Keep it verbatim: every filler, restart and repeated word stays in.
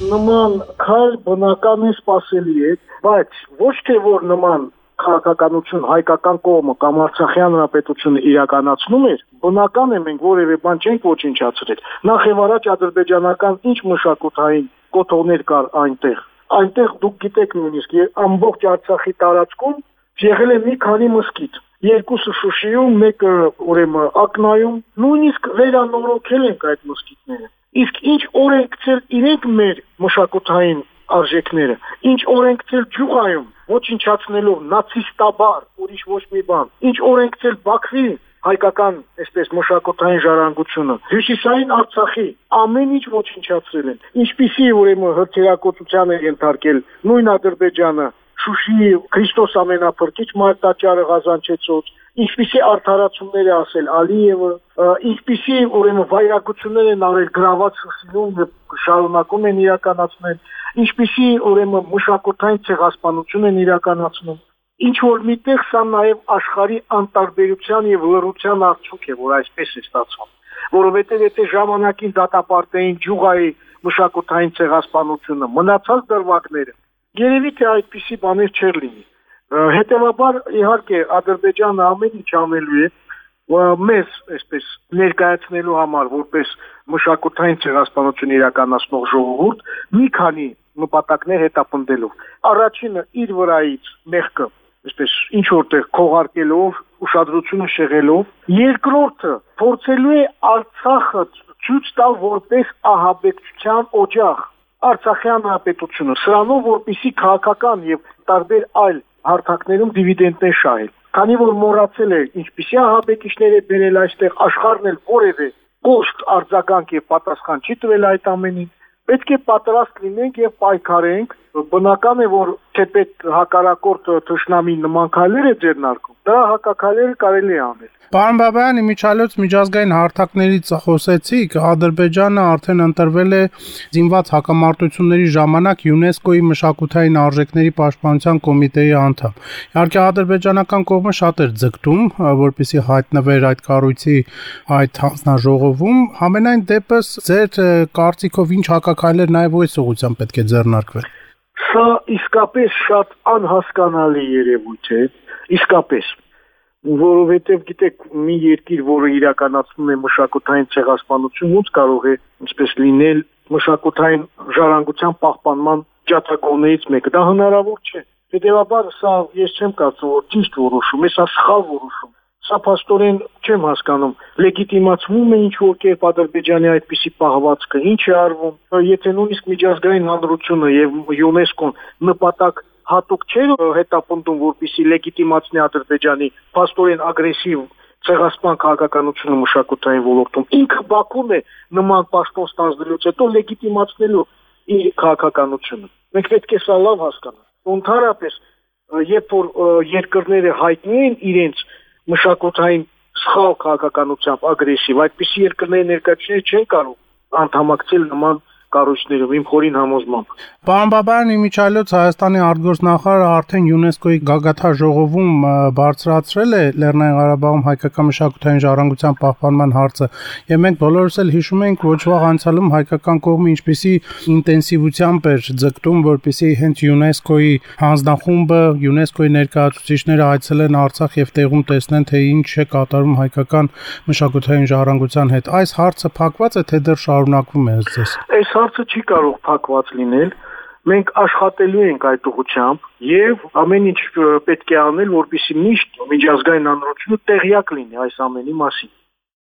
նման քայլ բնական է, սպասելի է, բայց ոչ թե որ նման քաղաքականություն հայկական կողմը կամ Արցախյան հանրապետությունը իրականացնում էր, բնական է մենք որևէ բան չենք ոչնչացրել։ Նախ եւ առաջ ադրբեջանական ինչ մշակութային կոթողներ կար այնտեղ։ Այնտեղ դուք գիտեք նույնիսկ ամբողջ Արցախի տարածքում եղել է մի քանի մզկիթ։ Երկուսը Շուշիում, մեկը ուրեմն Ակնայում, նույնիսկ վերանորոգել ենք այդ մզկիթները։ Իսկ ինչ օրենքցել իրենք մեր մշակութային արժեքները, ինչ օրենքցել Ջուղայում, ոչնչացնելով նացիստաբար, ուրիշ ոչ մի բան, ինչ օրենքցել Բաքվի հայկական, այսպես մշակութային ժառանգությունը, Հյուսիսային Արցախի ամեն ինչ ոչնչացրել են։ Ինչպիսի ուրեմն հրթիռակոծության է ենթարկել նույն Ադրբեջանը, Շուշիի Քրիստոս ամենափրկիչ մարտաճարը Ղազանչեցոց, ինչպիսի արդարացումներ է ասել Ալիևը, ինչպիսի ուրեմն վայրագություններ են արել գրաված Շուշիում եւ շարունակում են իրականացնել, ինչպիսի ուրեմն մշակութային ցեղասպանություն են իրականացնում։ Ինչ որ միտեղ սա նաեւ աշխարհի անտարբերության եւ լռության արդյունք է, որ այսպես է ստացվում, որովհետեւ եթե ժամանակին դատապարտեին Ջուղայի մշակութային ցեղասպանությունը, մնացած դրվագները, երևի թե այդպիսի բաներ չեր լինի։ Հետևաբար իհարկե Ադրբեջանը ամեն ինչ անելու է մեզ այսպես ներկայացնելու համար որպես մշակութային ցեղասպանություն իրականացնող ժողովուրդ մի քանի նպատակներ հետապնդելով։ Առաջինը իր վրայից մեղքը այսպես ինչ որտեղ քողարկելով, ուշադրությունը շեղելով, երկրորդը փորձելու է Արցախը ցույց տալ որպես ահաբեկչության օջախ Արցախյան հանրապետությունը, սրանով որպեսի քաղաքական եւ տարբեր այլ հարթակներում դիվիդենդներ շահել։ Քանի որ մոռացել է ինչպիսի ահաբեկիչներ է բերել այստեղ, աշխարհն էլ որևէ կոշտ արձագանք եւ պատասխան չի տվել այդ ամենին, պետք է պատրաստ լինենք եւ պայքարենք։ Բնական է, որ թեպետ հակառակորդ թշնամի նման քայլեր է ձեռնարկում, դրա հակաքայլերը կարելի է անել։ Պարոն Բաբայան, իմիջիալոց միջազգային հարթակներից խոսեցիք, Ադրբեջանը արդեն ընտրվել է զինված հակամարտությունների ժամանակ ՅՈՒՆԵՍԿՕ-ի մշակութային արժեքների պաշտպանության կոմիտեի անդամ։ Իհարկե ադրբեջանական կողմը շատ էր ձգտում, որպեսզի հայտնվեր այդ կառույցի այդ հանձնաժողովում, համենայն դեպս ձեր կարծիքով ինչ հակաքայլեր նաև այս ուղղությամբ պետք է ձեռնարկվեն։ Սա իսկապես շատ անհասկանալի երևույթ է, իսկապես, որովհետև գիտեք, մի երկիր, որը իրականացնում է մշակութային ցեղասպանություն, ոնց կարող է ինչպես լինել մշակութային ժառանգության պահպանման ջատագովներից մեկը, դա հնարավոր չէ։ Հետևաբար սա ես չեմ կարծում, որ ճիշտ որոշում է, սա սխալ որոշում։ Սա փաստորեն չեմ հասկանում, լեգիտիմացվում է ինչ-որ կերպ Ադրբեջանի այդպիսի պահվածքը, ինչ է արվում, եթե նույնիսկ միջազգային հանրությունը եւ ՅՈՒՆԵՍԿՕ-ն նպատակ հատուկ չէր հետապնդում, որպեսզի լեգիտիմացնի Ադրբեջանի փաստորեն ագրեսիվ ցեղասպան քաղաքականությունը մշակութային ոլորտում, ինքը Բաքուն է նման պաշտոն ստանձնելուց հետո լեգիտիմացնելու իր քաղաքականությունը։ Մենք պետք է սա լավ հասկանանք։ Ընդհանրապես, երբ որ երկրները հայտնի են իրենց մշակութային սխալ քաղաքականությամբ ագրեսիվ, այդպիսի երկրների ներկայացուցիչները չեն կարող անդամակցել նման կառույցներով, իմ խորին համոզմամբ։ Պարոն Բաբայան, իմիջիալոց Հայաստանի արտգործնախարարը արդեն ՅՈՒՆԵՍԿՕ-ի գագաթա ժողովում բարձրացրել է Լեռնային Ղարաբաղում հայկական մշակութային ժառանգության պահպանման հարցը, եւ մենք բոլորս էլ հիշում ենք ոչ վաղ անցյալում հայկական կողմը ինչպիսի ինտենսիվությամբ էր ձգտում, որպեսզի հենց ՅՈՒՆԵՍԿՕ-ի հանձնախումբը, ՅՈՒՆԵՍԿՕ-ի ներկայացուցիչները այցելեն Արցախ եւ տեղում տեսնեն, թե ինչ է կատարում հայկական մշակութային ժառանգության հետ։ Այս հարցը փակված է, թե դեռ շարունակվում է ըստ ձեզ։ Հարցը չի կարող փակված լինել, մենք աշխատելու ենք այդ ուղղությամբ եւ ամեն ինչ պետք է անել, որպեսզի միշտ միջազգային հանրությունը տեղյակ լինի այս ամենի մասին։